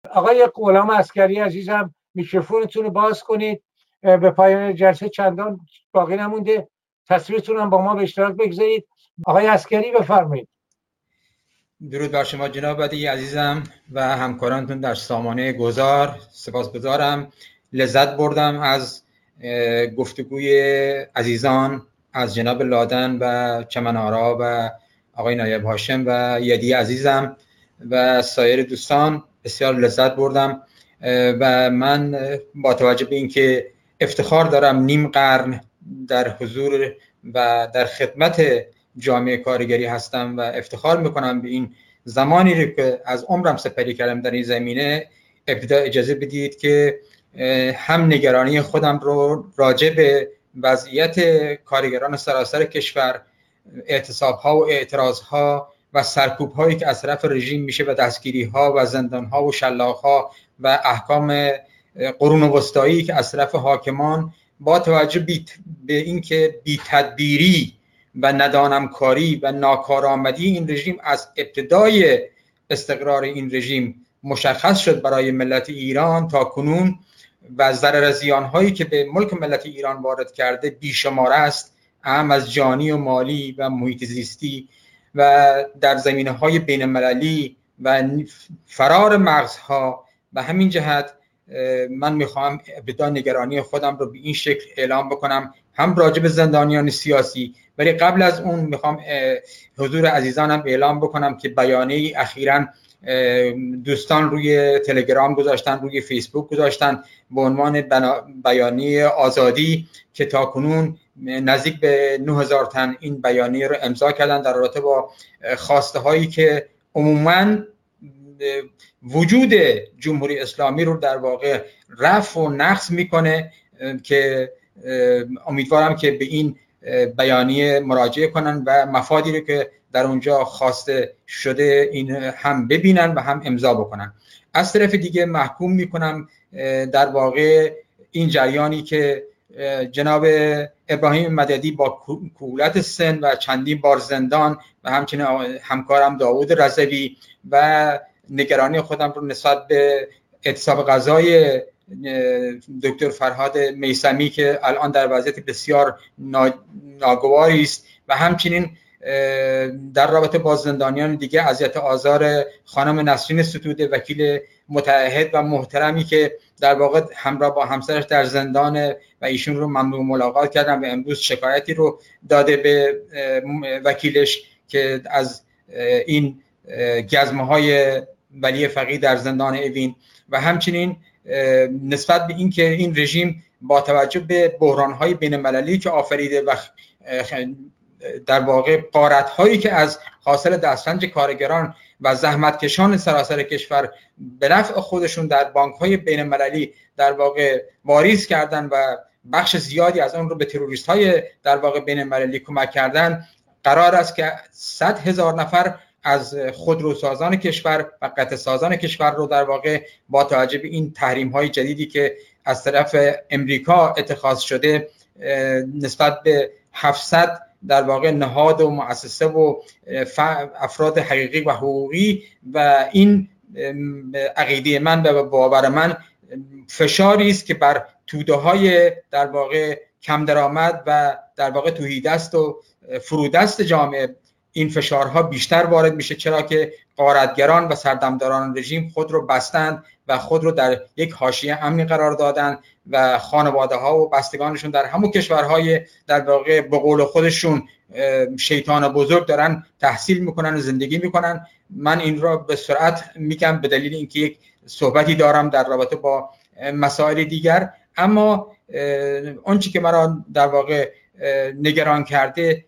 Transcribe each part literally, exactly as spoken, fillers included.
آقای غلام عسکری عزیزم میکروفونتون رو باز کنید. به پایان جلسه چندان باقی نمونده، تصویرتون هم با ما به اشتراک بگذارید. آقای عسکری بفرمایید. درود بر شما جناب بدیعی عزیزم و همکارانتون در سامانه گذار. سپاسگزارم، لذت بردم از گفتگوی عزیزان، از جناب لادن و چمن آرا و آقای نایب هاشم و یدی عزیزم و سایر دوستان. بسیار لذت بردم و من با توجه به اینکه افتخار دارم نیم قرن در حضور و در خدمت جامعه کارگری هستم و افتخار میکنم به این زمانی رو که از عمرم سپری کردم در این زمینه، ابتدا اجازه بدید که هم نگرانی خودم رو راجع به وضعیت کارگران سراسر کشور، اعتصاب‌ها و اعتراض‌ها و سرکوب‌هایی که از طرف رژیم میشه و دستگیری‌ها و زندان‌ها و شلاق‌ها و احکام قرون وسطایی که از طرف حاکمان با توجه به اینکه بی تدبیری و ندانمکاری و ناکارآمدی این رژیم از ابتدای استقرار این رژیم مشخص شد برای ملت ایران تا کنون و ضرر زیان‌هایی که به ملک ملت ایران وارد کرده بیشمار است، اهم از جانی و مالی و محیط زیستی و در زمینه‌های بین‌المللی و فرار مغزها. و همین جهت من میخوام ابتدا نگرانی خودم رو به این شکل اعلام بکنم، هم راجع به زندانیان سیاسی، ولی قبل از اون میخوام حضور عزیزانم اعلام بکنم که بیانیه اخیراً دوستان روی تلگرام گذاشتن، روی فیسبوک گذاشتن به عنوان بیانیه آزادی که تا کنون نزدیک به نه هزار تن این بیانیه رو امضا کردن در رابطه با خواسته هایی که عموماً وجود جمهوری اسلامی رو در واقع رفع و نقض میکنه، که امیدوارم که به این بیانیه مراجعه کنن و مفادی رو که در اونجا خواسته شده این هم ببینن و هم امضا بکنن. از طرف دیگه محکوم میکنم در واقع این جریانی که جناب ابراهیم مددی با کهولت سن و چندین بار زندان و همچنین همکارم داوود رضوی و نگرانی خودم رو نسبت به اعتصاب غذای دکتر فرهاد میثمی که الان در وضعیت بسیار ناگواری است و همچنین در رابطه با زندانیان دیگه اذیت آزار خانم نسرین ستوده، وکیل متعهد و محترمی که در واقع همراه با همسرش در زندان و ایشون رو ممنوع ملاقات کردن و امروز شکایتی رو داده به وکیلش که از این گزمه های ولی فقیه در زندان اوین و همچنین نسبت به این که این رژیم با توجه به بحران‌های بین‌المللی که آفریده و در واقع غارت‌هایی که از حاصل دسترنج کارگران و زحمتکشان سراسر کشور به نفع خودشون در بانک‌های بین‌المللی در واقع واریز کردن و بخش زیادی از اون رو به تروریست‌های در واقع بین‌المللی کمک کردن، قرار است که صد هزار نفر از خودروسازان کشور و قطع سازان کشور رو در واقع با توجه به این تحریم‌های جدیدی که از طرف امریکا اتخاذ شده نسبت به هفتصد در واقع نهاد و مؤسسه و افراد حقیقی و حقوقی و این عقیده من و باور من فشاری است که بر توده‌های در واقع کم درآمد و در واقع تهیدست و فرودست جامعه این فشارها بیشتر وارد میشه، چرا که غارتگران و سردمداران رژیم خود رو بستند و خود رو در یک حاشیه امنی قرار دادن و خانواده ها و بستگانشون در همون کشورهای در واقع به قول خودشون شیطان بزرگ دارن تحصیل میکنن و زندگی میکنن. من این را به سرعت میگم به دلیل اینکه یک صحبتی دارم در رابطه با مسائل دیگر، اما اون چیزی که مرا در واقع نگران کرده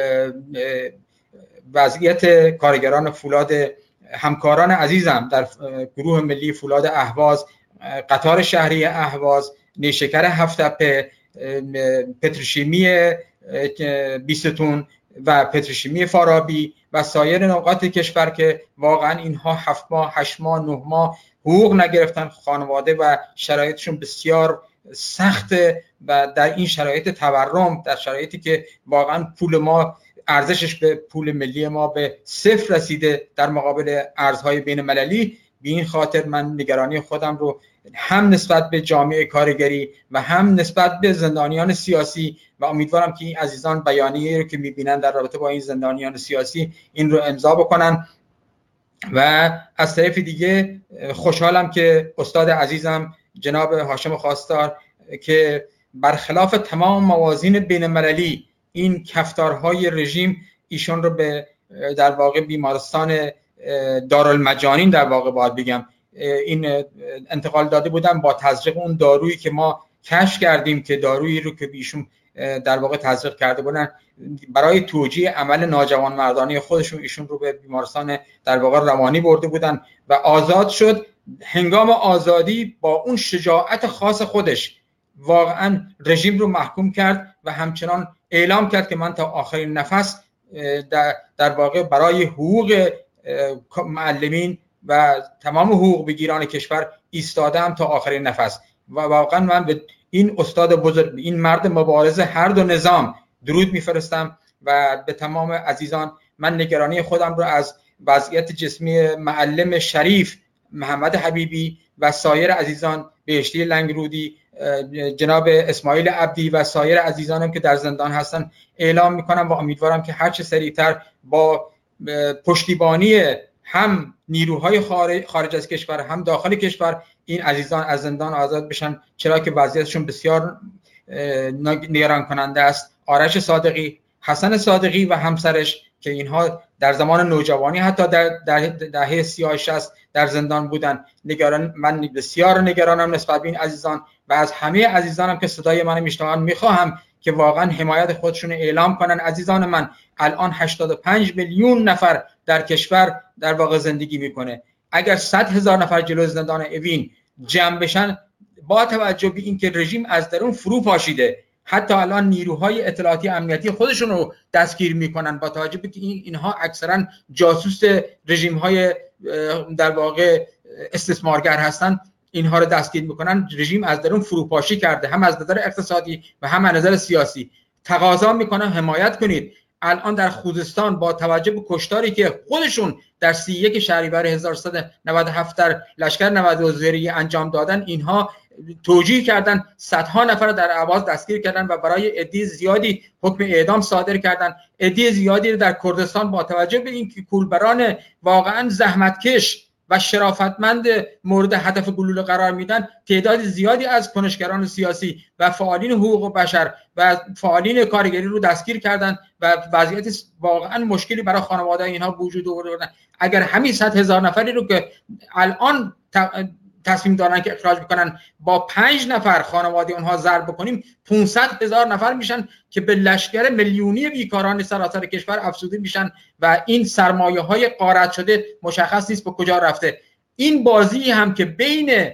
وضعیت کارگران فولاد همکاران عزیزم در گروه ملی فولاد اهواز، قطار شهری اهواز، نیشکر هفت‌تپه، پتروشیمی بیستون و پتروشیمی فارابی و سایر نقاط کشور که واقعا اینها هفت ماه، هشت ماه، نه ماه حقوق نگرفتن، خانواده و شرایطشون بسیار سخته و در این شرایط تورم، در شرایطی که واقعا پول ما ارزشش به پول ملی ما به صفر رسیده در مقابل ارزهای بین المللی، به این خاطر من نگرانی خودم رو هم نسبت به جامعه کارگری و هم نسبت به زندانیان سیاسی و امیدوارم که این عزیزان بیانیه‌ای رو که می‌بینن در رابطه با این زندانیان سیاسی این رو امضا بکنن. و از طرف دیگه خوشحالم که استاد عزیزم جناب هاشم خواستار که برخلاف تمام موازین بین‌المللی این کفتارهای رژیم ایشون رو به در واقع بیمارستان دارالمجانین در واقع باید بگم این انتقال داده بودن با تزریق اون دارویی که ما کشف کردیم که دارویی رو که ایشون در واقع تزریق کرده بودن برای توجیه عمل ناجوانمردانه خودشون ایشون رو به بیمارستان در واقع روانی برده بودن و آزاد شد. هنگام آزادی با اون شجاعت خاص خودش واقعا رژیم رو محکوم کرد و همچنان اعلام کرد که من تا آخرین نفس در, در واقع برای حقوق معلمین و تمام حقوق بگیران کشور ایستادم تا آخرین نفس. و واقعا من به این استاد بزرگ، این مرد مبارز هر دو نظام درود میفرستم و به تمام عزیزان من نگرانی خودم رو از وضعیت جسمی معلم شریف محمد حبیبی و سایر عزیزان بهشتی لنگرودی، جناب اسماعیل عبدی و سایر عزیزانم که در زندان هستن اعلام میکنم و امیدوارم که هر چه سریعتر با پشتیبانی هم نیروهای خارج از کشور هم داخل کشور این عزیزان از زندان آزاد بشن، چرا که وضعیتشون بسیار نگران کننده است. آرش صادقی، حسن صادقی و همسرش که اینها در زمان نوجوانی حتی در دهه سی و شصت در زندان بودن، نگران من بسیار نگرانم نسبت به این عزیزان و از همه عزیزانم که صدای من میشنوند میخواهم که واقعا حمایت خودشون اعلام کنن. عزیزان من، الان هشتاد و پنج میلیون نفر در کشور در واقع زندگی میکنه. اگر صد هزار نفر جلوی زندان اوین جمع بشن، با توجه به اینکه رژیم از درون فرو پاشیده، حتی الان نیروهای اطلاعاتی امنیتی خودشون رو دستگیر میکنن با توجه به اینکه اینها اکثرا جاسوس رژیم‌های در واقع استثمارگر هستن، اینها رو دستگیر میکنن. رژیم از درون فروپاشی کرده، هم از نظر اقتصادی و هم از نظر سیاسی. تقاضا میکنم حمایت کنید. الان در خوزستان با توجه به کشتاری که خودشون در سی و یک شهریور هزار و سیصد و نود و هفت در لشکر نود و زیری انجام دادن، اینها توجیه کردن، صدها نفر در اهواز دستگیر کردن و برای عده زیادی حکم اعدام صادر کردن. عده زیادی در کردستان با توجه به اینکه کولبران واقعا زحمتکش و شرافتمند مورد هدف گلوله قرار میدن، تعداد زیادی از کنشگران سیاسی و فعالین حقوق بشر و فعالین کارگری رو دستگیر کردن و وضعیت واقعا مشکلی برای خانواده اینها وجود آورده. اگر همین صد هزار نفری رو که الان تصمیم دارن که اخراج بکنن با پنج نفر خانواده اونها ضرب بکنیم، پانصد هزار نفر میشن که به لشکر میلیونی بیکاران سراسر کشور افزوده میشن و این سرمایه های غارت شده مشخص نیست به کجا رفته. این بازی هم که بین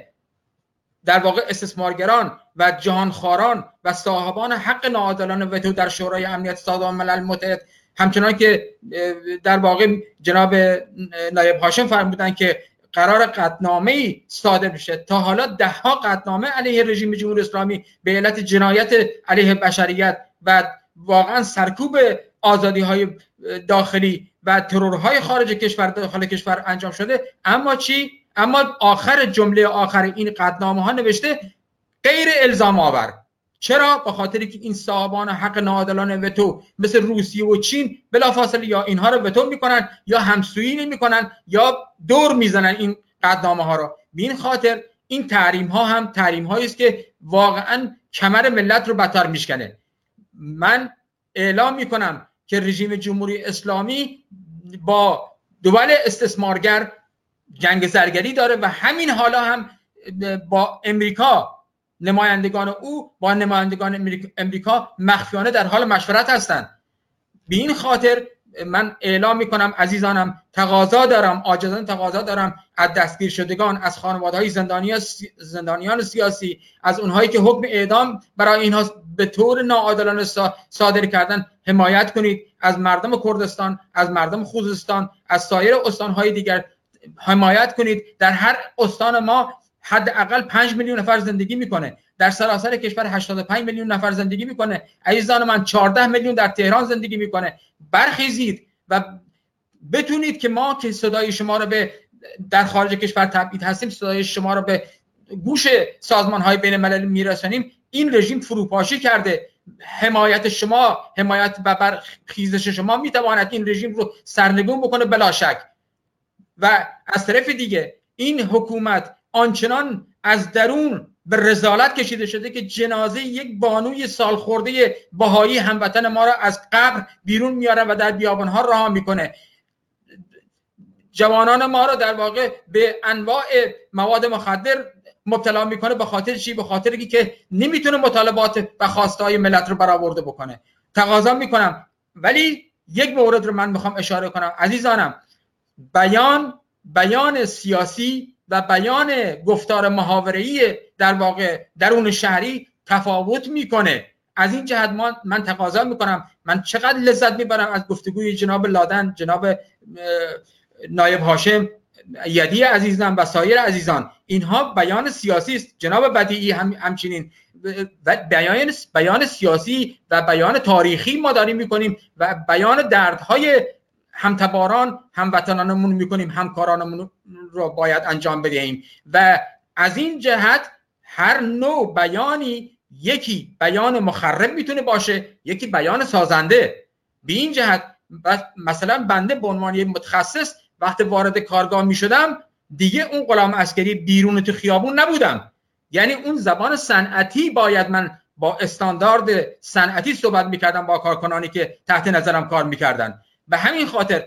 در واقع استثمارگران و جهانخواران و صاحبان حق ناعادلانه وتو در شورای امنیت سازمان ملل متحد، همچنان که در واقع جناب نایب هاشم فرمودن که قرار قطعنامه‌ای صادر بشه، تا حالا ده ها قطعنامه علیه رژیم جمهوری اسلامی به علت جنایت علیه بشریت و واقعا سرکوب آزادی‌های داخلی و ترورهای خارج کشور داخل کشور انجام شده. اما چی؟ اما آخر جمله آخر این قطعنامه‌ها نوشته غیر الزام آور. چرا؟ به خاطری که این صاحبان حق ناعادلانه وتو مثل روسیه و چین بلافاصله یا اینها رو وتو میکنن یا همسویی نمیکنن یا دور میزنن این قطعنامه ها رو. به این خاطر این تحریم ها هم تحریم هایی است که واقعا کمر ملت رو بدتر میشکنه. من اعلام میکنم که رژیم جمهوری اسلامی با دول استثمارگر جنگ زرگری داره و همین حالا هم با امریکا، نمایندگان او با نمایندگان امریکا مخفیانه در حال مشورت هستند. به این خاطر من اعلام میکنم عزیزانم، تقاضا دارم، عاجزانه تقاضا دارم از دستگیر شدگان، از خانواده‌های زندانیان زندانیان سیاسی، از اونهایی که حکم اعدام برای اینها به طور ناعادلانه صادر کردن حمایت کنید. از مردم کردستان، از مردم خوزستان، از سایر استان‌های دیگر حمایت کنید. در هر استان ما حداقل پنج میلیون نفر زندگی میکنه، در سراسر کشور هشتاد و پنج میلیون نفر زندگی میکنه. عزیزان من، چهارده میلیون در تهران زندگی میکنه. برخیزید و بتونید که ما که صدای شما رو به در خارج کشور تبعید هستیم صدای شما رو به گوش سازمان‌های بین‌المللی میرسانیم، این رژیم فروپاشی کرده. حمایت شما، حمایت و برخیزش شما میتواند این رژیم رو سرنگون بکنه بلا شک. و از طرف دیگه این حکومت آنچنان از درون به رذالت کشیده شده که جنازه یک بانوی سالخورده بهایی هموطن ما را از قبر بیرون میاره و در بیابان‌ها رها میکنه. جوانان ما را در واقع به انواع مواد مخدر مبتلا میکنه. به خاطر چی؟ به خاطر که نمیتونه مطالبات و خواستهای ملت رو برآورده بکنه. تقاضا میکنم، ولی یک مورد رو من میخوام اشاره کنم عزیزانم، بیان بیان سیاسی و بیان گفتار محاوره‌ای در واقع درون شهری تفاوت میکنه. از این جهت ما من تقاضا میکنم، من چقدر لذت میبرم از گفتگوی جناب لادن، جناب نایب هاشم یدی عزیزم و سایر عزیزان. اینها بیان سیاسی است. جناب بدیعی هم همچنین بیان بیان سیاسی و بیان تاریخی ما داریم میکنیم و بیان دردهای همتباران هموطنانمون میکنیم، همکارانمون رو باید انجام بدهیم. و از این جهت هر نوع بیانی، یکی بیان مخرب میتونه باشه، یکی بیان سازنده. به این جهت مثلا بنده به عنوان متخصص وقتی وارد کارگاه میشدم دیگه اون غلام عسکری بیرون تو خیابون نبودم. یعنی اون زبان صنعتی باید من با استاندارد صنعتی صحبت میکردم با کارکنانی که تحت نظرم کار میکردن. به همین خاطر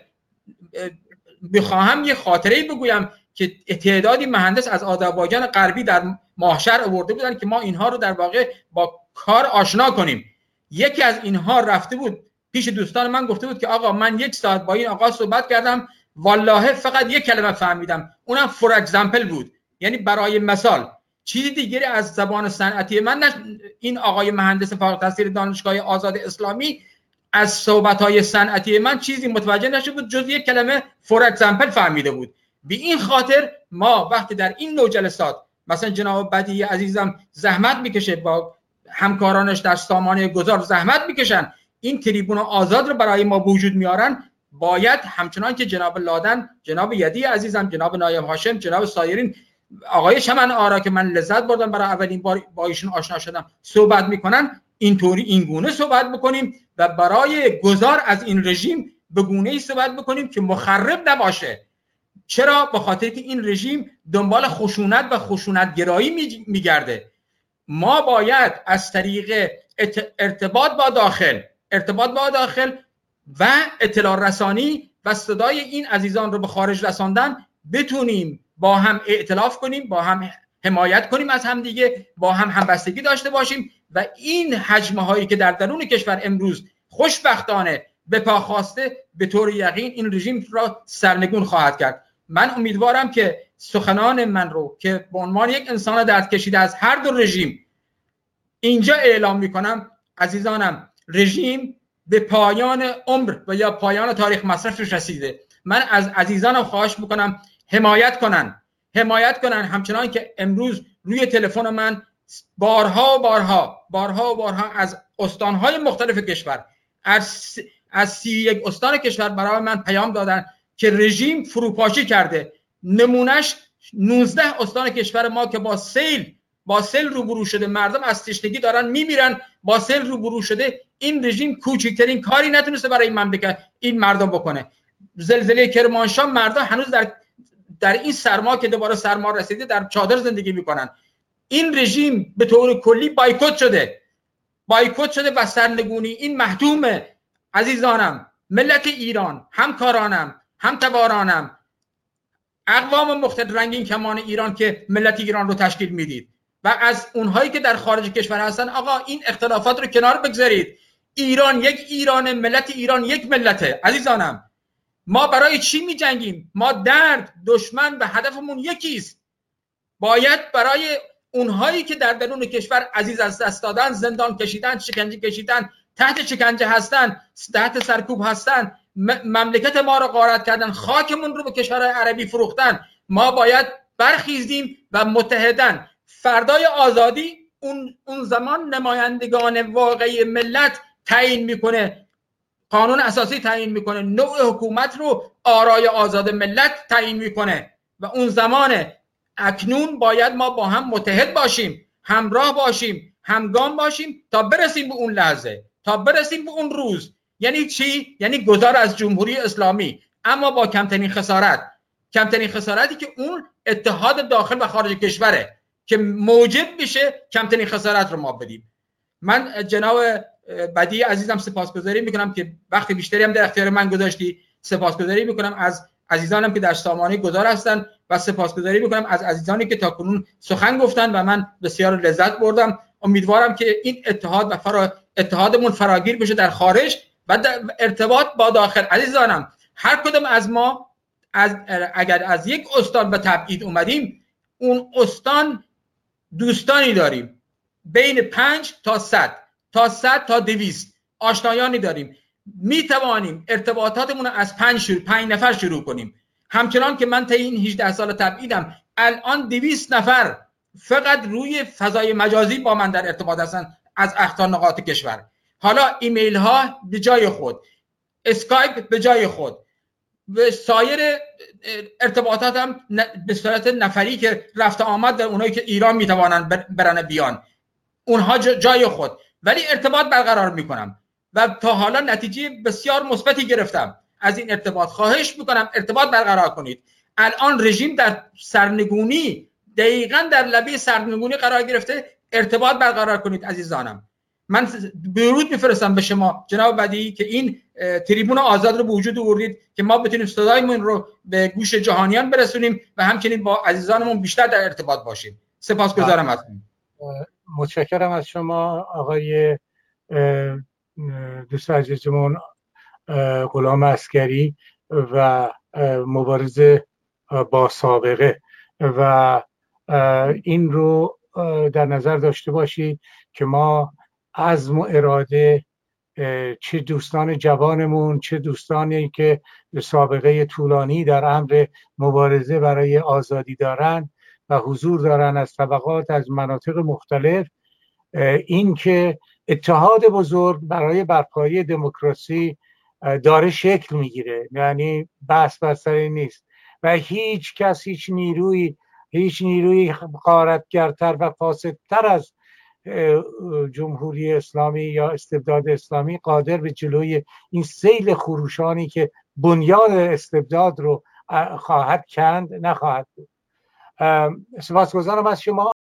میخواهم یه خاطره بگویم که تعدادی مهندس از آذربایجان غربی در ماهشهر آورده بودن که ما اینها رو در واقع با کار آشنا کنیم. یکی از اینها رفته بود پیش دوستان من، گفته بود که آقا من یک ساعت با این آقا صحبت کردم، والله فقط یک کلمه فهمیدم، اونم فور اگزامپل بود، یعنی برای مثال. چیزی دیگری از زبان صنعتی من نش... این آقای مهندس فارغ التحصیل دانشگاه آزاد اسلامی از صحبت‌های صنعتی من چیزی متوجه نشده بود جز یک کلمه فور اگزامپل فهمیده بود. به این خاطر ما وقتی در این نوع جلسات مثلا جناب بدیعی عزیزم زحمت میکشه، با همکارانش در سامانه گذار زحمت میکشن، این تریبون آزاد رو برای ما وجود میارن، باید همچنان که جناب لادن، جناب یدی عزیزم، جناب نایب هاشم، جناب سایرین، آقای شمن آرا که من لذت بردم برای اولین بار با ایشون آشنا شدم صحبت میکنن، اینطوری این گونه صحبت بکنیم و برای گذار از این رژیم به گونه‌ای صحبت بکنیم که مخرب نباشه. چرا؟ به خاطر که این رژیم دنبال خشونت و خشونتگرایی میگرده. ما باید از طریق ارتباط با داخل ارتباط با داخل و اطلاع رسانی و صدای این عزیزان رو به خارج رساندن بتونیم با هم ائتلاف کنیم، با هم حمایت کنیم از هم دیگه، با هم همبستگی داشته باشیم و این حجمه هایی که در درون کشور امروز خوشبختانه به پا خواسته به طور یقین این رژیم را سرنگون خواهد کرد. من امیدوارم که سخنان من رو که به عنوان یک انسان درد کشیده از هر دو رژیم اینجا اعلام میکنم، عزیزانم، رژیم به پایان عمر و یا پایان تاریخ مصرفش رسیده. من از عزیزانم خواهش میکنم حمایت کنن حمایت کنن همچنان که امروز روی تلفن من بارها و بارها بارها و بارها از استانهای مختلف کشور، از از سی یک استان کشور برای من پیام دادن که رژیم فروپاشی کرده. نمونش نوزده استان کشور ما که با سیل با سیل روبرو شده، مردم از تشنگی دارن میمیرن، با سیل روبرو شده. این رژیم کوچکترین کاری نتونسته برای این مملکت این مردم بکنه. زلزله کرمانشاه، مردم هنوز در در این سرما که دوباره سرما رسیده در چادر زندگی میکنن. این رژیم به طور کلی بایکوت شده بایکوت شده و سرنگونی این محتومه. عزیزانم، ملت ایران، همکارانم، همتبارانم، اقوام مختلف رنگین کمان ایران که ملت ایران رو تشکیل میدید و از اونهایی که در خارج کشور هستن، آقا این اختلافات رو کنار بگذارید. ایران یک ایران، ملت ایران یک ملته. عزیزانم، ما برای چی می جنگیم؟ ما درد، دشمن و هدفمون یکیست. باید برای اونهایی که در درون کشور عزیز از دست دادن، زندان کشیدن، شکنجه کشیدن، تحت شکنجه هستن، تحت سرکوب هستن، مملکت ما رو غارت کردن، خاکمون رو به کشورهای عربی فروختن، ما باید برخیزیم و متحدن. فردای آزادی اون اون زمان نمایندگان واقعی ملت تعیین میکنه، قانون اساسی تعیین میکنه، نوع حکومت رو آرای آزاد ملت تعیین میکنه. و اون زمان اکنون باید ما با هم متحد باشیم، همراه باشیم، همگام باشیم تا برسیم به اون لحظه، تا برسیم به اون روز. یعنی چی؟ یعنی گذار از جمهوری اسلامی، اما با کمترین خسارت. کمترین خسارتی که اون اتحاد داخل و خارج کشوره که موجب میشه کمترین خسارت رو ما بدیم. من جناب بدیعی عزیزم سپاسگزاری میکنم که وقت بیشتری هم در اختیار من گذاشتی. سپاسگزاری میکنم از عزیزانم که در سامانه گذار هستن و سپاسگزاری میکنم از عزیزانی که تاکنون سخن گفتن و من بسیار لذت بردم. امیدوارم که این اتحاد و فرا... اتحادمون فراگیر بشه در خارج و در ارتباط با داخل. عزیزانم، هر کدوم از ما از اگر از یک استان به تبعید اومدیم، اون استان دوستانی داریم بین پنج تا صد تا صد تا دویست آشنایانی داریم. می توانیم ارتباطاتمون از پنج شروع پنج نفر شروع کنیم. همچنان که من تا این هجده سال تبعیدم الان دویست نفر فقط روی فضای مجازی با من در ارتباط هستن از اقطار نقاط کشور. حالا ایمیل ها به جای خود، اسکایپ به جای خود و سایر ارتباطات هم به صورت نفری که رفت آمد در اونایی که ایران میتوانن برن بیان، اونها جای خود، ولی ارتباط برقرار میکنم و تا حالا نتیجه بسیار مثبتی گرفتم از این ارتباط. خواهش میکنم ارتباط برقرار کنید. الان رژیم در سرنگونی، دقیقاً در لبه سرنگونی قرار گرفته. ارتباط برقرار کنید عزیزانم. من درود میفرستم به شما جناب بدیعی که این تریبون آزاد رو به وجود آوردید که ما بتونیم صدایمون رو به گوش جهانیان برسونیم و همچنین با عزیزانمون بیشتر در ارتباط باشیم. سپاسگزارم ازتون. متشکرم از شما آقای دوست عزیزمون غلام عسکری و مبارز با سابقه، و این رو در نظر داشته باشید که ما عزم و اراده، چه دوستان جوانمون، چه دوستانی که سابقه طولانی در امر مبارزه برای آزادی دارن و حضور دارن از طبقات، از مناطق مختلف، این که اتحاد بزرگ برای برپایی دموکراسی داره شکل میگیره، یعنی بحث بر سر نیست و هیچ کس، هیچ نیروی هیچ نیروی غارتگرتر و فاسدتر از جمهوری اسلامی یا استبداد اسلامی قادر به جلوی این سیل خروشانی که بنیاد استبداد رو خواهد کند نخواهد بود. سپاسگزارم از شما.